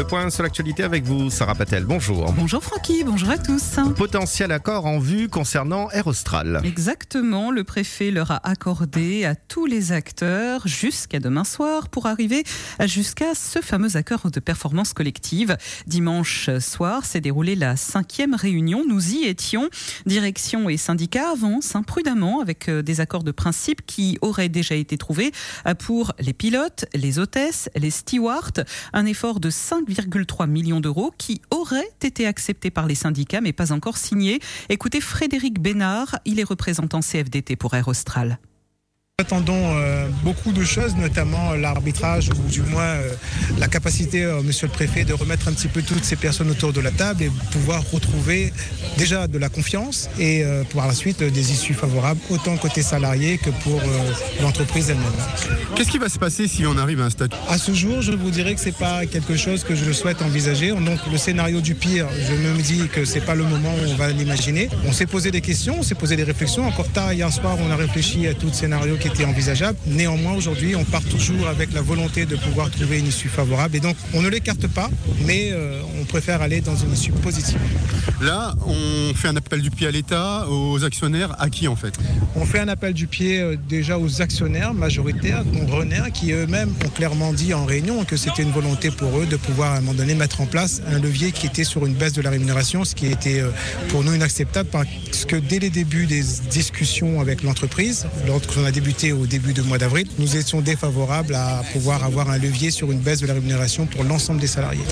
point sur l'actualité avec vous, Sarah Patel. Bonjour. Bonjour Francky, bonjour à tous. Potentiel accord en vue concernant Air Austral. Exactement, le préfet leur a accordé à tous les acteurs jusqu'à demain soir pour arriver jusqu'à ce fameux accord de performance collective. Dimanche soir s'est déroulée la 5e réunion. Nous y étions. Direction et syndicats avancent prudemment avec des accords de principe qui auraient déjà été trouvés pour les pilotes, les hôtesses, les stewards. Un effort de 5,3 millions d'euros qui aurait été accepté par les syndicats mais pas encore signé. Écoutez Frédéric Bénard, il est représentant CFDT pour Air Austral. Nous attendons beaucoup de choses, notamment l'arbitrage ou du moins la capacité, monsieur le préfet, de remettre un petit peu toutes ces personnes autour de la table et pouvoir retrouver déjà de la confiance et par la suite des issues favorables, autant côté salarié que pour l'entreprise elle-même. Qu'est-ce qui va se passer si on arrive à un statut ? À ce jour, je vous dirais que c'est pas quelque chose que je souhaite envisager. Donc le scénario du pire, je me dis que c'est pas le moment où on va l'imaginer. On s'est posé des questions, on s'est posé des réflexions. Encore tard hier soir, on a réfléchi à tout le scénario qui était envisageable. Néanmoins, aujourd'hui, on part toujours avec la volonté de pouvoir trouver une issue favorable. Et donc, on ne l'écarte pas, mais on préfère aller dans une issue positive. Là, on fait un appel du pied à l'État, aux actionnaires, à qui en fait ? On fait un appel du pied déjà aux actionnaires majoritaires, Renair, qui eux-mêmes ont clairement dit en réunion que c'était une volonté pour eux de pouvoir à un moment donné mettre en place un levier qui était sur une baisse de la rémunération, ce qui était pour nous inacceptable parce que dès les débuts des discussions avec l'entreprise, lorsqu'on a débuté au début du mois d'avril, nous étions défavorables à pouvoir avoir un levier sur une baisse de la rémunération pour l'ensemble des salariés.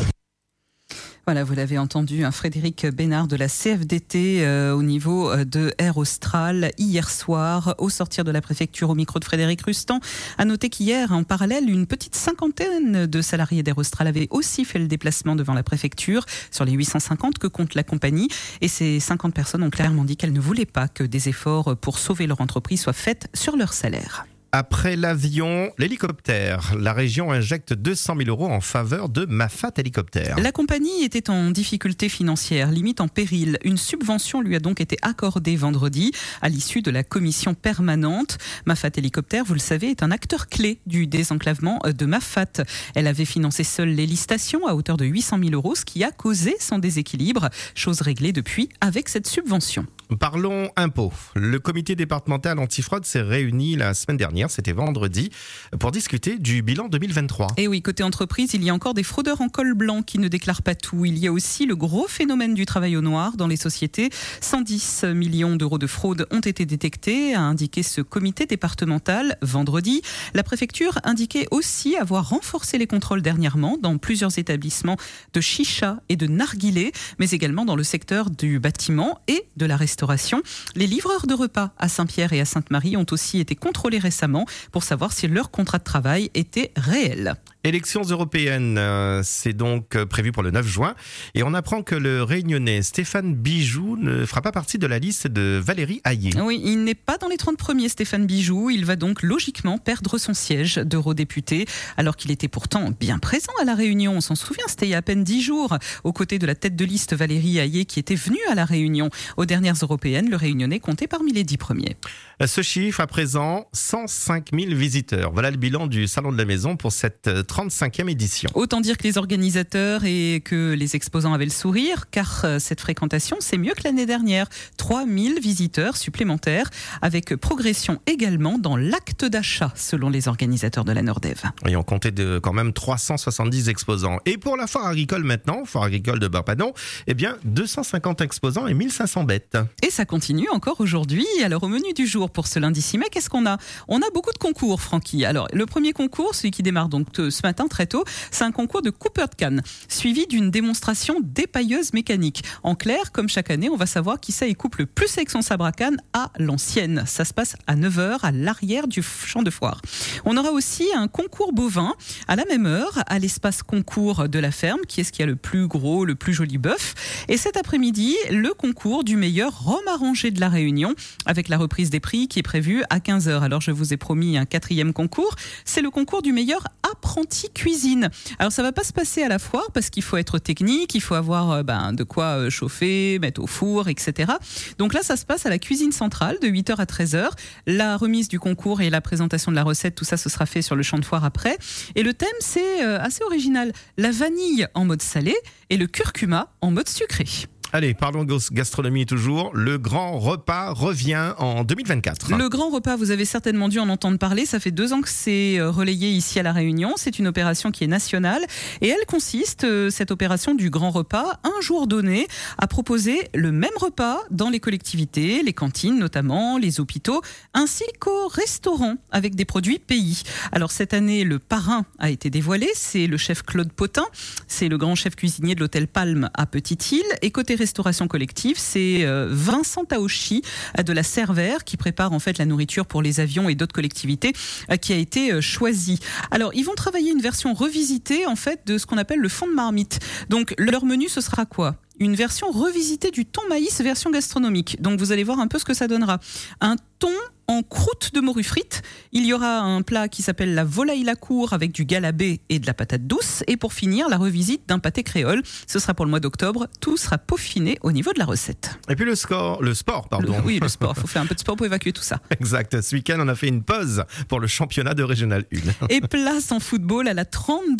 Voilà, vous l'avez entendu, Frédéric Bénard de la CFDT au niveau de Air Austral hier soir, au sortir de la préfecture au micro de Frédéric Rustan. À noter qu'hier, en parallèle, une petite 50aine de salariés d'Air Austral avaient aussi fait le déplacement devant la préfecture sur les 850 que compte la compagnie. Et ces 50 personnes ont clairement dit qu'elles ne voulaient pas que des efforts pour sauver leur entreprise soient faits sur leur salaire. Après l'avion, l'hélicoptère. La région injecte 200 000 euros en faveur de Mafat Hélicoptère. La compagnie était en difficulté financière, limite en péril. Une subvention lui a donc été accordée vendredi à l'issue de la commission permanente. Mafat Hélicoptère, vous le savez, est un acteur clé du désenclavement de Mafat. Elle avait financé seule l'hélistation à hauteur de 800 000 euros, ce qui a causé son déséquilibre. Chose réglée depuis avec cette subvention. Parlons impôts. Le comité départemental antifraude s'est réuni la semaine dernière, c'était vendredi, pour discuter du bilan 2023. Et oui, côté entreprise, il y a encore des fraudeurs en col blanc qui ne déclarent pas tout. Il y a aussi le gros phénomène du travail au noir dans les sociétés. 110 millions d'euros de fraude ont été détectés, a indiqué ce comité départemental vendredi. La préfecture indiquait aussi avoir renforcé les contrôles dernièrement dans plusieurs établissements de chicha et de narguilé, mais également dans le secteur du bâtiment et de la restauration. Les livreurs de repas à Saint-Pierre et à Sainte-Marie ont aussi été contrôlés récemment pour savoir si leur contrat de travail était réel. Élections européennes, c'est donc prévu pour le 9 juin. Et on apprend que le Réunionnais Stéphane Bijoux ne fera pas partie de la liste de Valérie Hayé. Oui, il n'est pas dans les 30 premiers, Stéphane Bijoux. Il va donc logiquement perdre son siège d'eurodéputé, alors qu'il était pourtant bien présent à la Réunion. On s'en souvient, c'était il y a à peine 10 jours, aux côtés de la tête de liste Valérie Hayé, qui était venue à la Réunion. Aux dernières européennes, le Réunionnais comptait parmi les 10 premiers. Ce chiffre, à présent, 105 000 visiteurs. Voilà le bilan du Salon de la Maison pour cette 35e édition. Autant dire que les organisateurs et que les exposants avaient le sourire, car cette fréquentation, c'est mieux que l'année dernière. 3 000 visiteurs supplémentaires, avec progression également dans l'acte d'achat, selon les organisateurs de la Nordev. Et on comptait quand même 370 exposants. Et pour la foire agricole maintenant, foire agricole de Bas-Panon, 250 exposants et 1500 bêtes. Et ça continue encore aujourd'hui. Alors au menu du jour pour ce lundi 6 mai, qu'est-ce qu'on a ? On a beaucoup de concours, Francky. Alors le premier concours, celui qui démarre donc ce matin très tôt, c'est un concours de coupeur de canne, suivi d'une démonstration d'épailleuse mécanique. En clair, comme chaque année, on va savoir qui ça coupe le plus avec son sabre à canne à l'ancienne. Ça se passe à 9h à l'arrière du champ de foire. On aura aussi un concours bovin à la même heure à l'espace concours de la ferme, qui est-ce qui a le plus gros, le plus joli bœuf. Et cet après-midi, le concours du meilleur rhum arrangé de la Réunion, avec la reprise des prix qui est prévue à 15h. Alors je vous ai promis un 4e concours, c'est le concours du meilleur apprenti cuisine. Alors ça va pas se passer à la foire parce qu'il faut être technique, il faut avoir de quoi chauffer, mettre au four, etc. Donc là, ça se passe à la cuisine centrale de 8h à 13h. La remise du concours et la présentation de la recette, tout ça, ce sera fait sur le champ de foire après. Et le thème, c'est assez original. La vanille en mode salé et le curcuma en mode sucré. Allez, parlons gastronomie toujours. Le grand repas revient en 2024. Le grand repas, vous avez certainement dû en entendre parler. Ça fait 2 ans que c'est relayé ici à La Réunion. C'est une opération qui est nationale. Et elle consiste, cette opération du grand repas, un jour donné, à proposer le même repas dans les collectivités, les cantines notamment, les hôpitaux, ainsi qu'aux restaurants avec des produits pays. Alors cette année, le parrain a été dévoilé. C'est le chef Claude Potin. C'est le grand chef cuisinier de l'hôtel Palme à Petite-Île. Et côté restauration collective, c'est Vincent Taochi de la Cervère qui prépare en fait la nourriture pour les avions et d'autres collectivités qui a été choisi. Alors, ils vont travailler une version revisitée en fait de ce qu'on appelle le fond de marmite. Donc, leur menu, ce sera quoi ? Une version revisitée du thon maïs version gastronomique. Donc, vous allez voir un peu ce que ça donnera. Un thon en croûte de morue frite. Il y aura un plat qui s'appelle la volaille lacour avec du galabé et de la patate douce. Et pour finir, la revisite d'un pâté créole. Ce sera pour le mois d'octobre. Tout sera peaufiné au niveau de la recette. Et puis le sport, pardon. Oui, le sport. Il faut faire un peu de sport pour évacuer tout ça. Exact. Ce week-end, on a fait une pause pour le championnat de Régional 1. Et place en football à la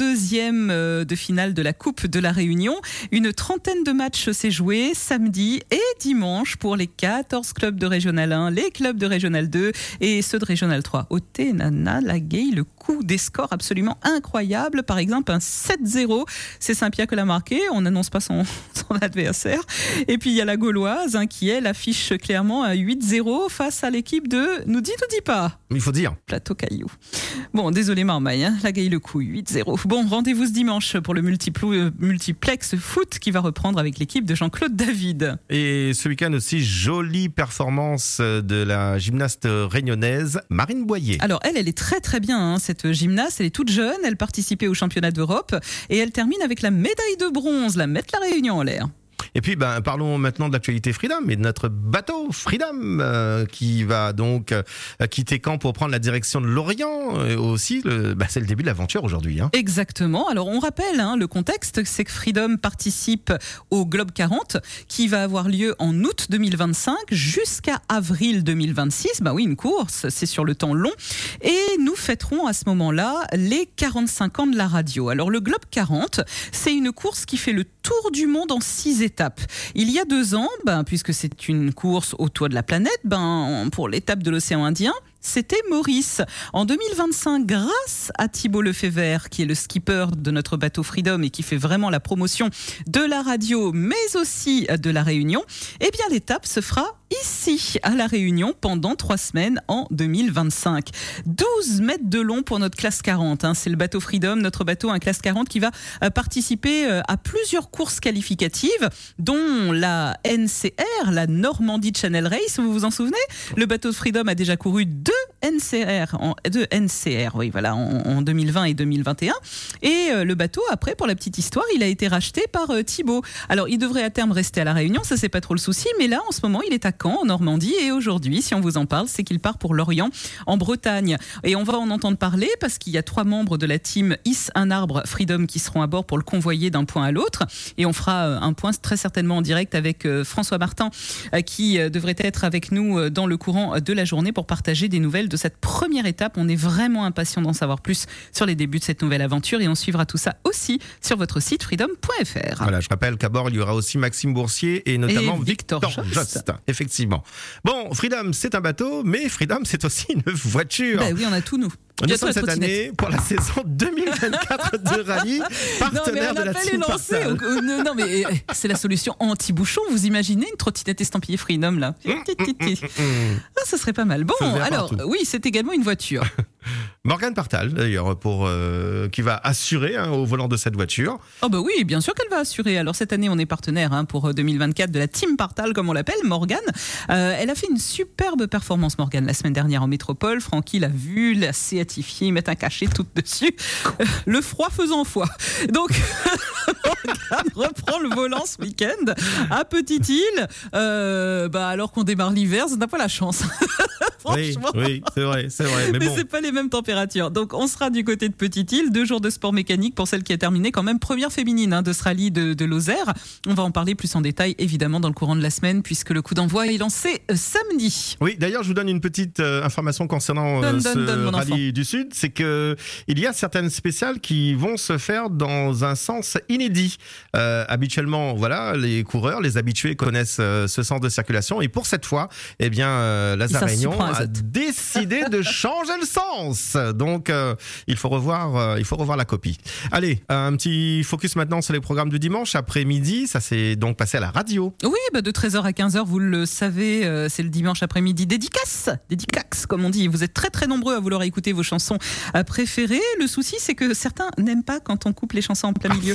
32e de finale de la Coupe de la Réunion. Une trentaine de matchs s'est joué samedi et dimanche pour les 14 clubs de Régional 1, les clubs de Régional 2 et ceux de Régional 3. Au Nana, la Gay, le coup des scores absolument incroyables. Par exemple, un 7-0. C'est Saint-Pierre qui l'a marqué. On n'annonce pas son adversaire. Et puis, il y a la Gauloise qui, elle, affiche clairement un 8-0 face à l'équipe de Nous dit pas. Il faut dire. Plateau Caillou. Bon, désolé Marmaille, la Gay le coup, 8-0. Bon, rendez-vous ce dimanche pour le multiplex foot qui va reprendre avec l'équipe de Jean-Claude David. Et ce week-end aussi, jolie performance de la gymnaste réunionnaise Marine Boyer. Alors elle est très très bien, cette gymnaste. Elle est toute jeune, elle participait au championnat d'Europe et elle termine avec la médaille de bronze, la Mette la Réunion en l'air. Et puis, parlons maintenant de l'actualité Freedom et de notre bateau Freedom qui va donc quitter Caen pour prendre la direction de l'Orient. Et aussi, c'est le début de l'aventure aujourd'hui. Exactement. Alors, on rappelle le contexte, c'est que Freedom participe au Globe 40 qui va avoir lieu en août 2025 jusqu'à avril 2026. Oui, une course, c'est sur le temps long. Et nous fêterons à ce moment-là les 45 ans de la radio. Alors, le Globe 40, c'est une course qui fait le tour du monde en 6 étapes. Il y a 2 ans, puisque c'est une course autour de la planète, pour l'étape de l'océan Indien, c'était Maurice. En 2025, grâce à Thibault Lefebvre, qui est le skipper de notre bateau Freedom et qui fait vraiment la promotion de la radio, mais aussi de la Réunion, l'étape se fera ici, à La Réunion, pendant 3 semaines en 2025. 12 mètres de long pour notre classe 40. C'est le bateau Freedom, notre bateau, un classe 40, qui va participer à plusieurs courses qualificatives, dont la NCR, la Normandie Channel Race, vous vous en souvenez ? Le bateau de Freedom a déjà couru 2 NCR, en 2020 et 2021. Et le bateau, après, pour la petite histoire, il a été racheté par Thibault. Alors, il devrait à terme rester à La Réunion, ça c'est pas trop le souci, mais là, en ce moment, il est à Caen, en Normandie, et aujourd'hui, si on vous en parle, c'est qu'il part pour Lorient, en Bretagne. Et on va en entendre parler parce qu'il y a 3 membres de la team Hisse un arbre Freedom qui seront à bord pour le convoyer d'un point à l'autre. Et on fera un point très certainement en direct avec François Martin, qui devrait être avec nous dans le courant de la journée pour partager des nouvelles de cette première étape. On est vraiment impatient d'en savoir plus sur les débuts de cette nouvelle aventure et on suivra tout ça aussi sur votre site freedom.fr. Voilà, je rappelle qu'à bord, il y aura aussi Maxime Boursier et notamment Victor Jost. Effectivement. Bon, Freedom, c'est un bateau, mais Freedom, c'est aussi une voiture. Oui, on a tout, nous. Nous sommes cette année pour la saison 2024 de rallye, partenaire de la Team Partal. Non, mais c'est la solution anti-bouchon. Vous imaginez une trottinette estampillée Freedom, là ça serait pas mal. Bon, alors, oui, c'est également une voiture. Morgane Partal, d'ailleurs, qui va assurer au volant de cette voiture. Oui, bien sûr qu'elle va assurer. Alors, cette année, on est partenaire pour 2024 de la Team Partal, comme on l'appelle, Morgane. Elle a fait une superbe performance, Morgane, la semaine dernière en métropole. Francky l'a vue, l'a séatifiée, mettre un cachet tout dessus. Le froid faisant foi. Donc, Morgane reprend le volant ce week-end à Petite-Île. Alors qu'on démarre l'hiver, ça n'a pas la chance. Franchement. Oui, c'est vrai. Mais bon. C'est pas les mêmes températures. Donc on sera du côté de Petite-Île, 2 jours de sport mécanique pour celle qui a terminé quand même première féminine de ce rallye de Lozère. On va en parler plus en détail évidemment dans le courant de la semaine puisque le coup d'envoi est lancé samedi. Oui, d'ailleurs je vous donne une petite information concernant ce rallye du Sud, c'est que il y a certaines spéciales qui vont se faire dans un sens inédit. Habituellement, voilà, les coureurs, les habitués connaissent ce sens de circulation et pour cette fois, eh bien Lazare Réunion a décidé de changer le sens. Donc il faut revoir la copie. Allez, un petit focus maintenant sur les programmes du dimanche après-midi, ça s'est donc passé à la radio. Oui, de 13h à 15h, vous le savez, c'est le dimanche après-midi dédicace comme on dit. Vous êtes très très nombreux à vouloir écouter vos chansons préférées. Le souci, c'est que certains n'aiment pas quand on coupe les chansons en plein milieu.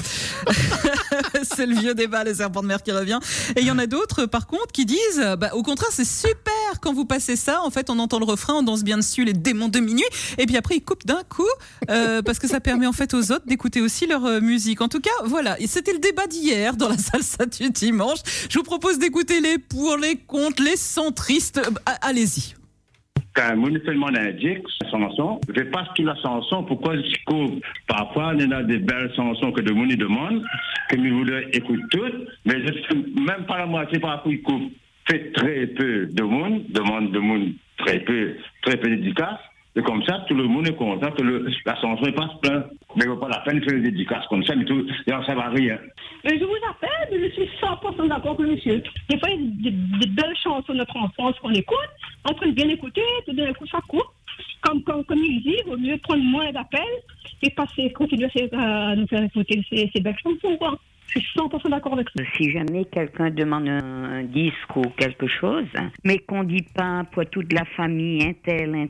C'est le vieux débat, le serpent de mer qui revient. Et il y en a d'autres, par contre, qui disent, au contraire, c'est super quand vous passez ça. En fait, on entend le refrain, on danse bien dessus, les démons de minuit. Et puis après, ils coupent d'un coup, parce que ça permet en fait aux autres d'écouter aussi leur musique. En tout cas, voilà. Et c'était le débat d'hier dans la salsa du dimanche. Je vous propose d'écouter les pour, les contre, les centristes. Allez-y. Quand moi, seulement indique la chanson, je passe toute la chanson, pourquoi je coupe. Parfois, il y a des belles chansons que de monde demande, que nous voulons écouter toutes, mais je sais même pas la moitié parfois ils coupent. Fait très peu de monde, demande de monde très peu dédicace. Et comme ça, tout le monde est content que la chanson passe plein. Mais il ne vaut pas la peine de faire des dédicaces comme ça, mais tout, ça va rien. Mais je vous appelle, je suis 100% d'accord avec monsieur. Des fois, il y a des belles chansons de notre enfance qu'on écoute, on peut bien écouter, tout d'un coup, ça coupe. Comme il dit, il vaut mieux prendre moins d'appels et continuer à nous faire écouter ces belles chansons, quoi. Je suis 100% d'accord avec ça. Si jamais quelqu'un demande un disque ou quelque chose, mais qu'on dit pas pour toute la famille, un tel,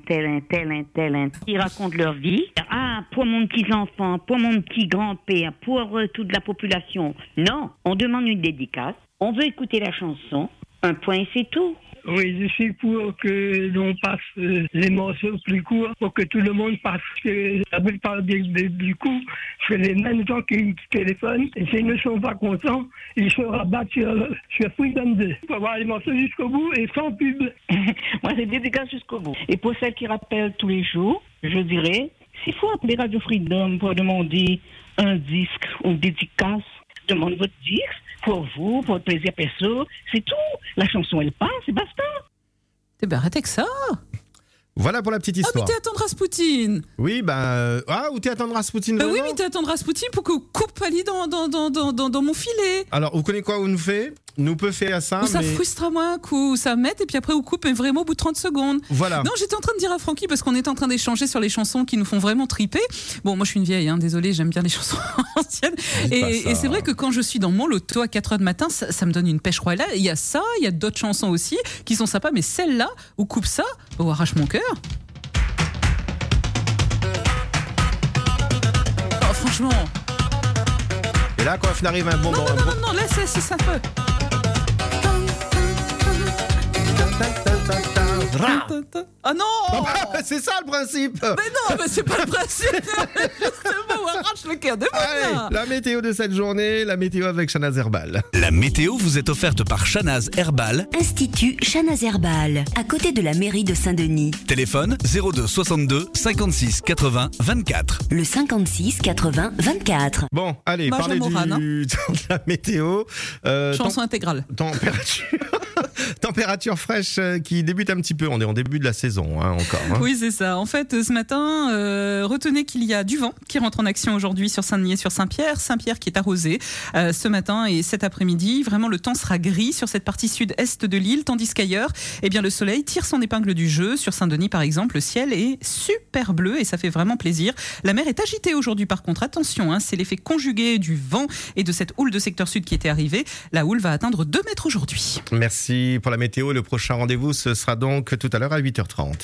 qui racontent leur vie. Ah, pour mon petit-enfant, pour mon petit grand-père, pour toute la population. Non, on demande une dédicace, on veut écouter la chanson, un point et c'est tout. Oui, je suis pour que l'on passe les morceaux plus courts pour que tout le monde passe. La plupart du coup, c'est les mêmes gens qui téléphonent et s'ils ne sont pas contents, ils se rabattent sur Freedom 2. Il faut avoir les morceaux jusqu'au bout et sans pub. Moi, c'est dédicace jusqu'au bout. Et pour celles qui rappellent tous les jours, je dirais, s'il faut appeler Radio Freedom pour demander un disque ou une dédicace, demande votre disque. Pour vous, pour votre plaisir perso, c'est tout. La chanson, elle passe, et basta. Arrêtez que ça. Voilà pour la petite histoire. Ah, mais t'es attendre Rasputin. Oui, ou t'es attendre Rasputin. Oui, mais t'es attendre Rasputin pour que coupe Ali dans mon filet. Alors, vous connaissez quoi, nous fait? Nous peut faire ça, ou ça frustre à moi, coup, ça met et puis après on coupe vraiment au bout de 30 secondes. Voilà. Non, j'étais en train de dire à Francky parce qu'on était en train d'échanger sur les chansons qui nous font vraiment triper. Bon, moi je suis une vieille, désolée, j'aime bien les chansons anciennes. Et c'est vrai que quand je suis dans mon loto à 4h du matin, ça me donne une pêche royale. Il y a ça, il y a d'autres chansons aussi qui sont sympas, mais celle-là, où coupe ça, arrache mon cœur. Oh, franchement. Et là, quand on arrive à un bon moment. Non, là, c'est sympa. Ah non! C'est ça le principe! Mais non, mais c'est pas le principe! Justement, on arrache le cœur de moi! La météo de cette journée, la météo avec Shanaz Herbal. La météo vous est offerte par Shanaz Herbal, Institut Shanaz Herbal, à côté de la mairie de Saint-Denis. Téléphone 02 62 56 80 24. Le 56 80 24. Bon, allez, parlez de la météo. Chanson intégrale. Température fraîche qui débute un petit peu. On est en début de la saison encore. Oui, c'est ça. En fait, ce matin, retenez qu'il y a du vent qui rentre en action aujourd'hui sur Saint-Denis et sur Saint-Pierre. Saint-Pierre qui est arrosé ce matin et cet après-midi. Vraiment, le temps sera gris sur cette partie sud-est de l'île, tandis qu'ailleurs, le soleil tire son épingle du jeu. Sur Saint-Denis, par exemple, le ciel est super bleu et ça fait vraiment plaisir. La mer est agitée aujourd'hui, par contre. Attention, c'est l'effet conjugué du vent et de cette houle de secteur sud qui était arrivée. La houle va atteindre 2 mètres aujourd'hui. Merci pour la météo. Le prochain rendez-vous, ce sera donc tout à l'heure à 8h30.